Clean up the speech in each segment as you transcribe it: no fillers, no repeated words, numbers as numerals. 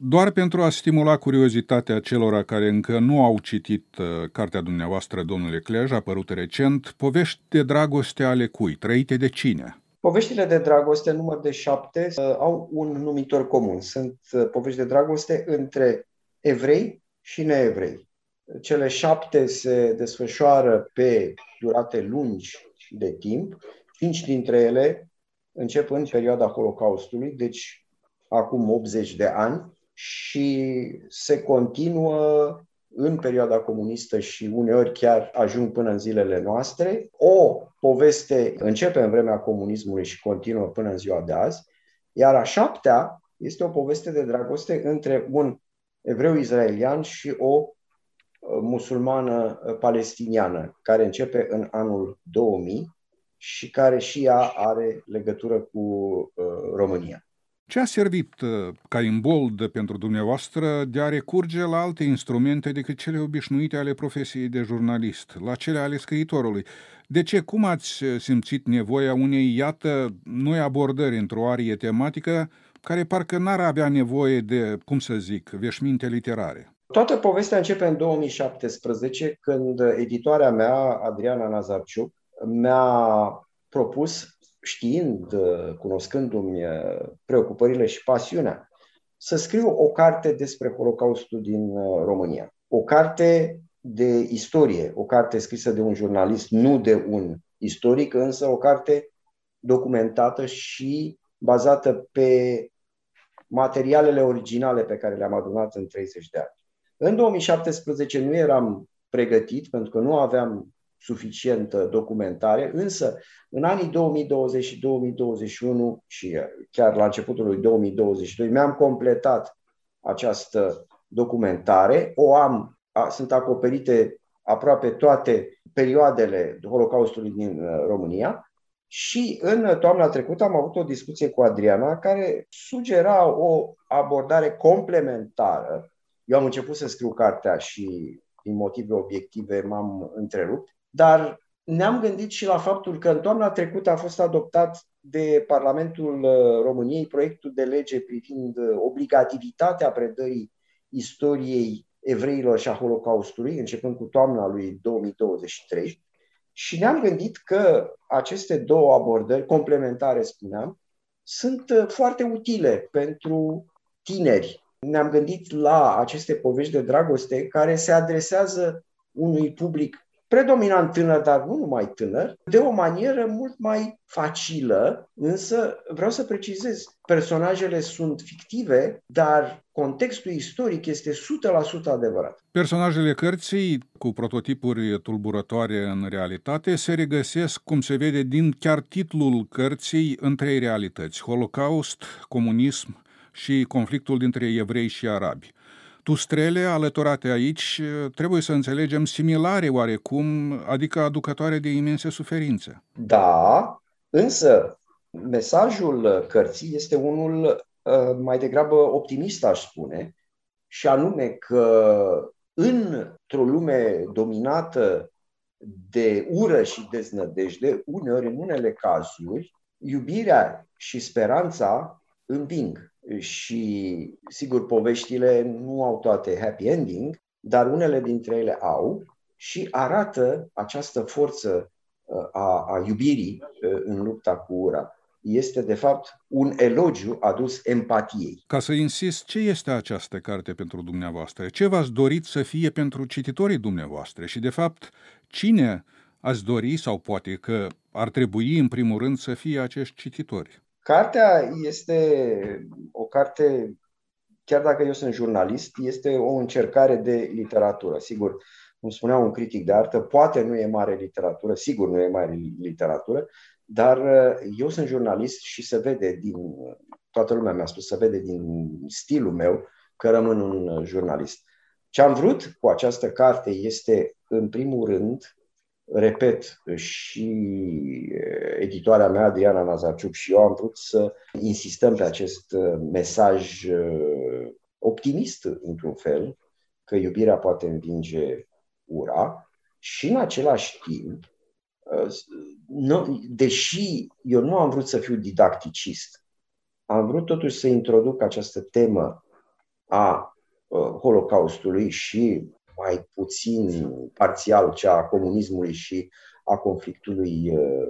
Doar pentru a stimula curiozitatea celor care încă nu au citit cartea dumneavoastră, domnule Clej, apărută recent, Povești de dragoste ale cui? Trăite de cine? Poveștile de dragoste, număr de 7, au un numitor comun. Sunt povești de dragoste între evrei și neevrei. Cele 7 se desfășoară pe durate lungi de timp. 5 dintre ele încep în perioada Holocaustului, deci acum 80 de ani, și se continuă în perioada comunistă și uneori chiar ajung până în zilele noastre. O poveste începe în vremea comunismului și continuă până în ziua de azi, iar a 7-a este o poveste de dragoste între un evreu israelian și o musulmană palestiniană, care începe în anul 2000 și care și ea are legătură cu România. Ce a servit ca imbold pentru dumneavoastră de a recurge la alte instrumente decât cele obișnuite ale profesiei de jurnalist, la cele ale scriitorului? De ce? Cum ați simțit nevoia unei, iată, noi abordări într-o arie tematică care parcă n-ar avea nevoie de, cum să zic, veșminte literare? Toată povestea începe în 2017, când editoarea mea, Adriana Nazarciuc, mi-a propus, cunoscându-mi preocupările și pasiunea, să scriu o carte despre Holocaustul din România. O carte de istorie, o carte scrisă de un jurnalist, nu de un istoric, însă o carte documentată și bazată pe materialele originale pe care le-am adunat în 30 de ani. În 2017 nu eram pregătit, pentru că nu aveam suficientă documentare, însă în anii 2020 și 2021 și chiar la începutul lui 2022 mi-am completat această documentare. Sunt acoperite aproape toate perioadele Holocaustului din România și în toamna trecută am avut o discuție cu Adriana care sugera o abordare complementară. Eu am început să scriu cartea și din motive obiective m-am întrerupt, dar ne-am gândit și la faptul că în toamna trecută a fost adoptat de Parlamentul României proiectul de lege privind obligativitatea predării istoriei evreilor și a Holocaustului, începând cu toamna lui 2023, și ne-am gândit că aceste două abordări complementare, spuneam, sunt foarte utile pentru tineri. Ne-am gândit la aceste povești de dragoste care se adresează unui public predominant tânăr, dar nu numai tânăr, de o manieră mult mai facilă, însă vreau să precizez, personajele sunt fictive, dar contextul istoric este 100% adevărat. Personajele cărții, cu prototipuri tulburătoare în realitate, se regăsesc, cum se vede din chiar titlul cărții, în 3 realități: Holocaust, comunism și conflictul dintre evrei și arabi. Tustrele alăturate aici trebuie să înțelegem similare oarecum, adică aducătoare de imense suferințe. Da, însă mesajul cărții este unul mai degrabă optimist, aș spune, și anume că într-o lume dominată de ură și deznădejde, uneori, în unele cazuri, iubirea și speranța înving. Și, sigur, poveștile nu au toate happy ending, dar unele dintre ele au și arată această forță a iubirii în lupta cu ura. Este, de fapt, un elogiu adus empatiei. Ca să insist, ce este această carte pentru dumneavoastră? Ce v-ați dorit să fie pentru cititorii dumneavoastră? Și, de fapt, cine ați dori sau poate că ar trebui, în primul rând, să fie acești cititori? Cartea este o carte, chiar dacă eu sunt jurnalist, este o încercare de literatură. Sigur, cum spunea un critic de artă, poate nu e mare literatură, sigur nu e mare literatură, dar eu sunt jurnalist și se vede toată lumea mi-a spus, se vede din stilul meu că rămân un jurnalist. Ce am vrut cu această carte este, în primul rând, repet, și editoarea mea, Adriana Nazarciuc, și eu am vrut să insistăm pe acest mesaj optimist, într-un fel, că iubirea poate învinge ura și, în același timp, deși eu nu am vrut să fiu didacticist, am vrut totuși să introduc această temă a Holocaustului și mai puțin parțial cea a comunismului și a conflictului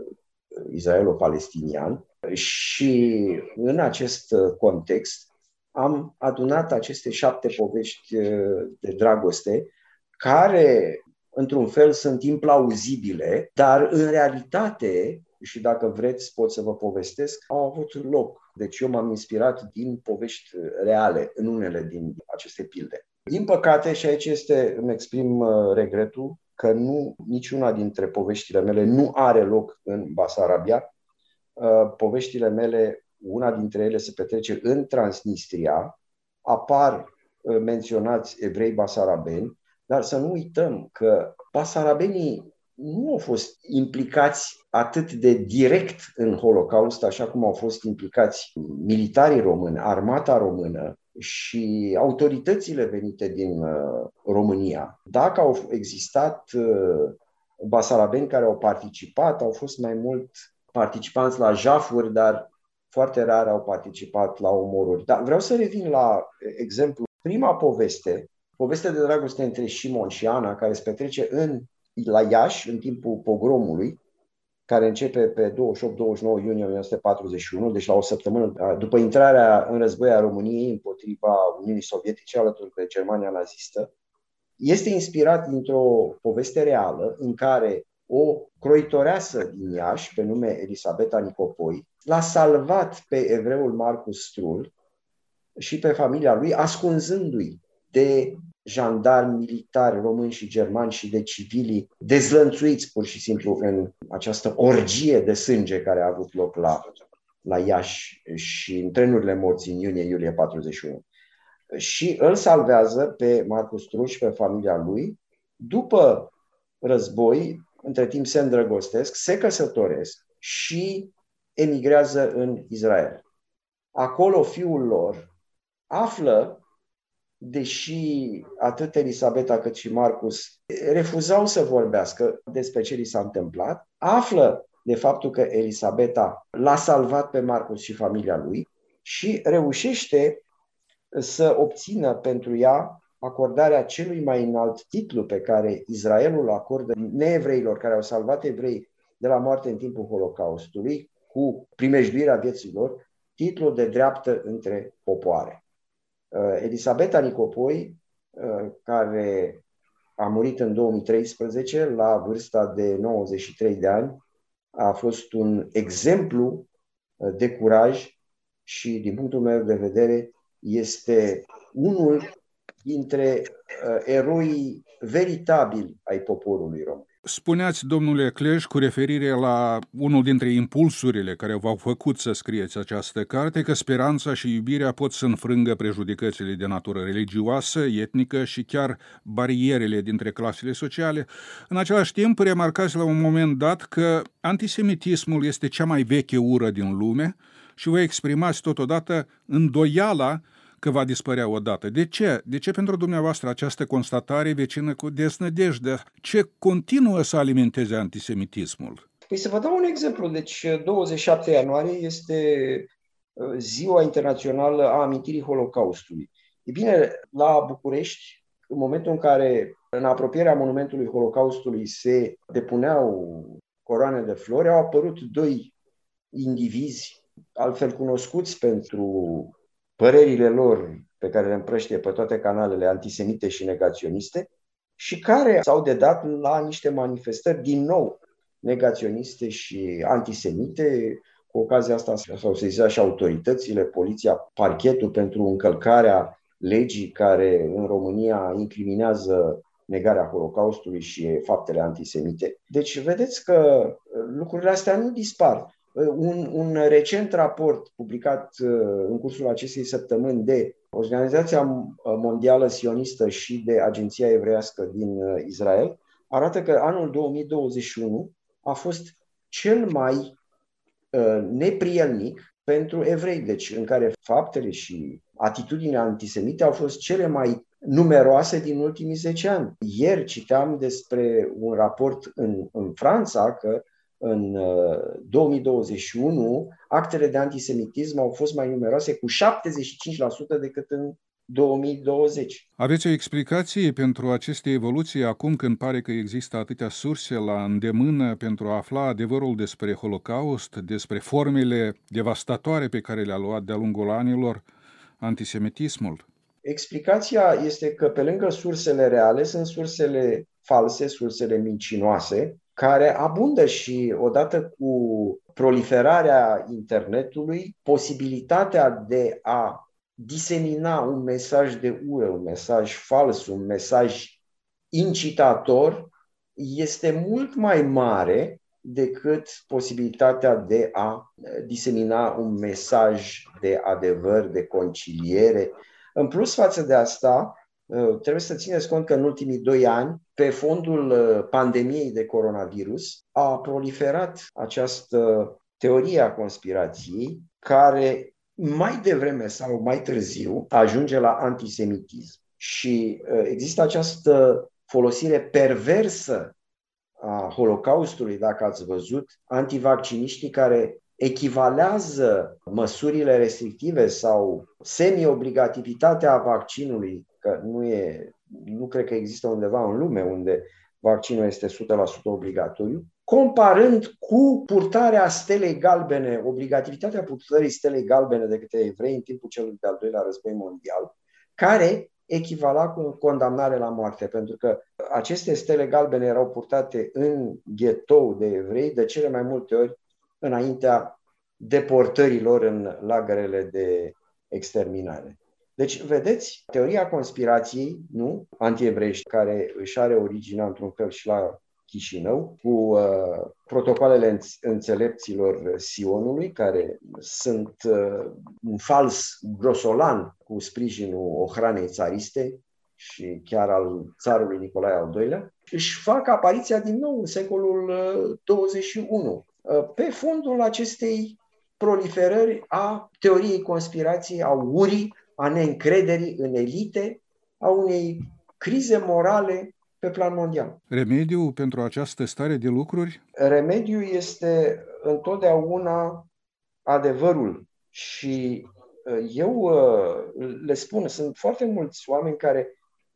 israelo-palestinian. Și în acest context am adunat aceste 7 povești de dragoste care, într-un fel, sunt implauzibile, dar în realitate, și dacă vreți pot să vă povestesc, au avut loc. Deci eu m-am inspirat din povești reale în unele din aceste pilde. Din păcate, și aici îmi exprim regretul, că niciuna dintre poveștile mele nu are loc în Basarabia. Poveștile mele, una dintre ele se petrece în Transnistria, apar menționați evrei basarabeni, dar să nu uităm că basarabenii nu au fost implicați atât de direct în Holocaust, așa cum au fost implicați militarii români, armata română și autoritățile venite din România. Dacă au existat basarabeni care au participat, au fost mai mult participanți la jafuri, dar foarte rar au participat la omoruri. Dar vreau să revin la exemplu. Prima poveste de dragoste între Șimon și Ana, care se petrece la Iași, în timpul pogromului, care începe pe 28-29 iunie 1941, deci la o săptămână după intrarea în război a României împotriva Uniunii Sovietice alături de Germania nazistă, este inspirat dintr-o poveste reală în care o croitoreasă din Iași, pe nume Elisabeta Nicopoi, l-a salvat pe evreul Marcus Strul și pe familia lui, ascunzându-i de jandarmi, militari români și germani și de civilii dezlănțuiți pur și simplu în această orgie de sânge care a avut loc la Iași și în trenurile morții în iunie-iulie 41. Și îl salvează pe Marcus Strul și pe familia lui. După război, între timp se îndrăgostesc, se căsătoresc și emigrează în Israel. Acolo fiul lor află, deși atât Elisabeta cât și Marcus refuzau să vorbească despre ce li s-a întâmplat, află de faptul că Elisabeta l-a salvat pe Marcus și familia lui și reușește să obțină pentru ea acordarea celui mai înalt titlu pe care Israelul acordă neevreilor care au salvat evrei de la moarte în timpul Holocaustului, cu primejduirea vieții lor, titlul de dreaptă între popoare. Elisabeta Nicopoi, care a murit în 2013 la vârsta de 93 de ani, a fost un exemplu de curaj și, din punctul meu de vedere, este unul dintre eroii veritabili ai poporului român. Spuneați, domnule Clej, cu referire la unul dintre impulsurile care v-au făcut să scrieți această carte, că speranța și iubirea pot să înfrângă prejudecățile de natură religioasă, etnică și chiar barierele dintre clasele sociale. În același timp, remarcați la un moment dat că antisemitismul este cea mai veche ură din lume și vă exprimați totodată îndoiala că va dispărea odată. De ce? De ce pentru dumneavoastră această constatare vecină cu deznădejde? Ce continuă să alimenteze antisemitismul? Păi să vă dau un exemplu. Deci 27 ianuarie este Ziua Internațională a Amintirii Holocaustului. E bine, la București, în momentul în care în apropierea monumentului Holocaustului se depuneau coroane de flori, au apărut 2 indivizi, altfel cunoscuți pentru părerile lor pe care le împrăștie pe toate canalele antisemite și negaționiste și care s-au dedat la niște manifestări din nou negaționiste și antisemite. Cu ocazia asta s-au sesizat și autoritățile, poliția, parchetul pentru încălcarea legii care în România incriminează negarea Holocaustului și faptele antisemite. Deci vedeți că lucrurile astea nu dispar. Un recent raport publicat în cursul acestei săptămâni de Organizația Mondială Sionistă și de Agenția Evreiască din Israel arată că anul 2021 a fost cel mai neprielnic pentru evrei, deci în care faptele și atitudinile antisemite au fost cele mai numeroase din ultimii 10 ani. Ieri citeam despre un raport în Franța că în 2021 actele de antisemitism au fost mai numeroase cu 75% decât în 2020. Aveți o explicație pentru aceste evoluții acum când pare că există atâtea surse la îndemână pentru a afla adevărul despre Holocaust, despre formele devastatoare pe care le-a luat de-a lungul anilor antisemitismul? Explicația este că pe lângă sursele reale sunt sursele false, sursele mincinoase, care abundă și odată cu proliferarea internetului, posibilitatea de a disemina un mesaj de ură, un mesaj fals, un mesaj incitator, este mult mai mare decât posibilitatea de a disemina un mesaj de adevăr, de conciliere. În plus față de asta, trebuie să țineți cont că în ultimii 2 ani, pe fondul pandemiei de coronavirus, a proliferat această teorie a conspirației care mai devreme sau mai târziu ajunge la antisemitism. Și există această folosire perversă a Holocaustului, dacă ați văzut, antivacciniștii care echivalează măsurile restrictive sau semi-obligativitatea vaccinului, că nu cred că există undeva în lume unde vaccinul este 100% obligatoriu, comparând cu purtarea stelei galbene, obligativitatea purtării stelei galbene de către evrei în timpul celui de-al doilea război mondial, care echivala cu condamnare la moarte, pentru că aceste stele galbene erau purtate în ghetou de evrei de cele mai multe ori înaintea deportărilor în lagărele de exterminare. Deci, vedeți, teoria conspirației, nu, anti-evreiești, care își are originea într-un fel și la Chișinău, cu protocoalele înțelepților Sionului, care sunt un fals grosolan cu sprijinul ochranei țariste și chiar al țarului Nicolae al II-lea, își fac apariția din nou în secolul 21, pe fondul acestei proliferări a teoriei conspirației, a urii, a neîncrederii în elite, a unei crize morale pe plan mondial. Remediul pentru această stare de lucruri? Remediul este întotdeauna adevărul. Și eu le spun, sunt foarte mulți oameni care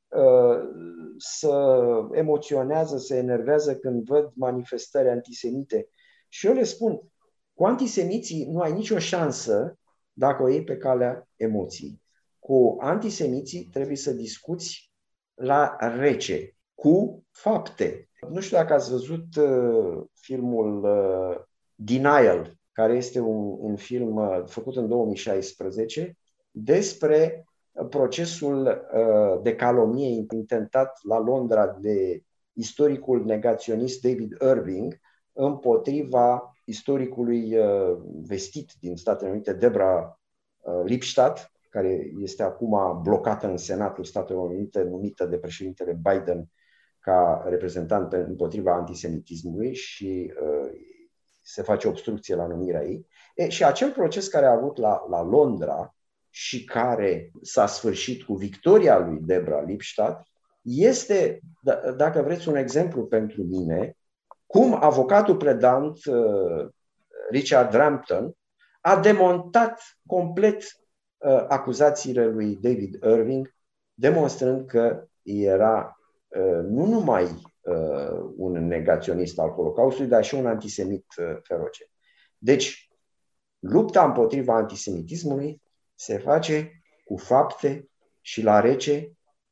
se emoționează, se enervează când văd manifestări antisemite. Și eu le spun, cu antisemiții nu ai nicio șansă dacă o iei pe calea emoției. Cu antisemiții trebuie să discuți la rece, cu fapte. Nu știu dacă ați văzut filmul Denial, care este un film făcut în 2016 despre procesul de calomnie intentat la Londra de istoricul negaționist David Irving împotriva istoricului vestit din Statele Unite, Deborah Lipstadt, care este acum blocată în Senatul Statelor Unite, numită de președintele Biden ca reprezentant împotriva antisemitismului și se face obstrucție la numirea ei. Și acel proces care a avut la Londra și care s-a sfârșit cu victoria lui Deborah Lipstadt este, dacă vreți, un exemplu pentru mine cum avocatul pledant Richard Rampton a demontat complet acuzațiile lui David Irving, demonstrând că era nu numai un negaționist al Holocaustului, dar și un antisemit feroce. Deci, lupta împotriva antisemitismului se face cu fapte și la rece,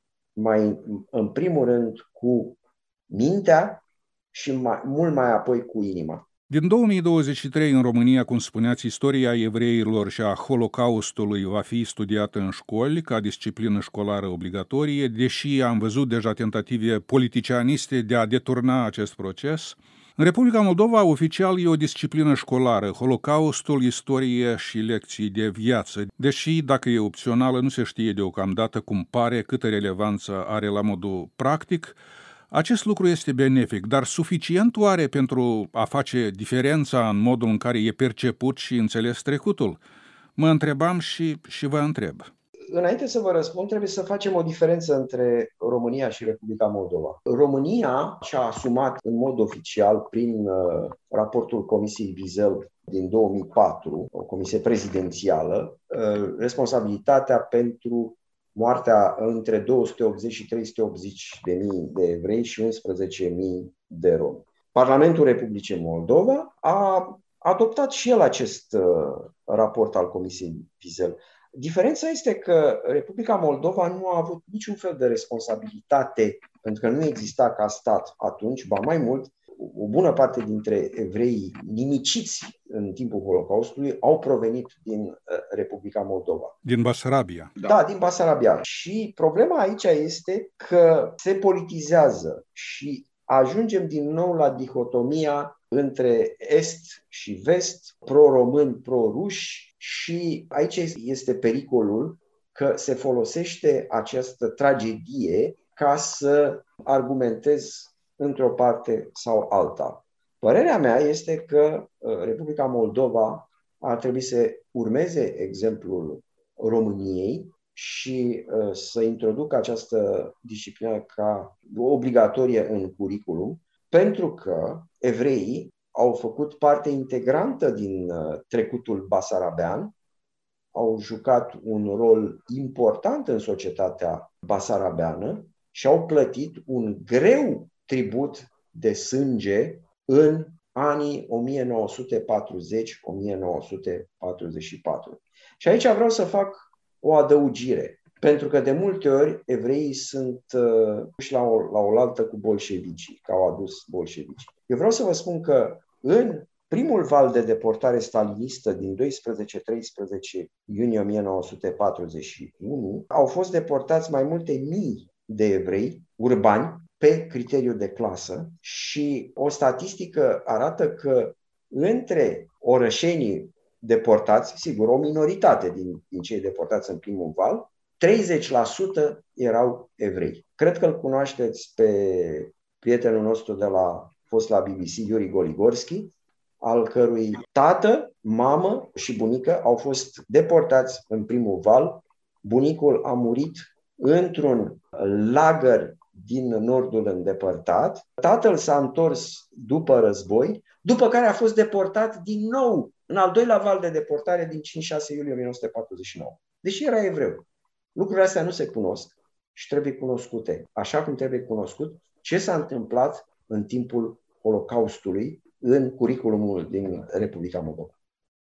în primul rând cu mintea și mult mai apoi cu inima. Din 2023 în România, cum spuneați, istoria evreilor și a Holocaustului va fi studiată în școli ca disciplină școlară obligatorie, deși am văzut deja tentative politicianiste de a deturna acest proces. În Republica Moldova, oficial, e o disciplină școlară, Holocaustul, istorie și lecții de viață, deși, dacă e opțională, nu se știe deocamdată cum pare, câtă relevanță are la modul practic. Acest lucru este benefic, dar suficient oare pentru a face diferența în modul în care e perceput și înțeles trecutul? Mă întrebam și vă întreb. Înainte să vă răspund, trebuie să facem o diferență între România și Republica Moldova. România și-a asumat în mod oficial, prin raportul Comisiei Vizel din 2004, o comisie prezidențială, responsabilitatea pentru moartea între 280 și 380 de mii de evrei și 11.000 de romi. Parlamentul Republicii Moldova a adoptat și el acest raport al Comisiei Wiesel. Diferența este că Republica Moldova nu a avut niciun fel de responsabilitate, pentru că nu exista ca stat atunci, ba mai mult, o bună parte dintre evreii nimiciți în timpul Holocaustului au provenit din Republica Moldova. Din Basarabia. Da, din Basarabia. Și problema aici este că se politizează și ajungem din nou la dihotomia între est și vest, pro-români, pro-ruși, și aici este pericolul că se folosește această tragedie ca să argumentez într-o parte sau alta. Părerea mea este că Republica Moldova ar trebui să urmeze exemplul României și să introducă această disciplină ca obligatorie în curriculum, pentru că evreii au făcut parte integrantă din trecutul basarabean, au jucat un rol important în societatea basarabeană și au plătit un greu tribut de sânge în anii 1940-1944. Și aici vreau să fac o adăugire, pentru că de multe ori evreii sunt puși la oaltă cu bolșevicii, că au adus bolșevicii. Eu vreau să vă spun că în primul val de deportare stalinistă din 12-13 iunie 1941 au fost deportați mai multe mii de evrei urbani pe criteriu de clasă și o statistică arată că între orășenii deportați, sigur, o minoritate din cei deportați în primul val, 30% erau evrei. Cred că îl cunoașteți pe prietenul nostru de fost la BBC, Yuri Goligorski, al cărui tată, mamă și bunică au fost deportați în primul val. Bunicul a murit într-un lagăr din nordul îndepărtat. Tatăl s-a întors după război, după care a fost deportat din nou în al doilea val de deportare din 5-6 iulie 1949. Deși era evreu. Lucrurile astea nu se cunosc și trebuie cunoscute. Așa cum trebuie cunoscut ce s-a întâmplat în timpul Holocaustului în curriculumul din Republica Moldova.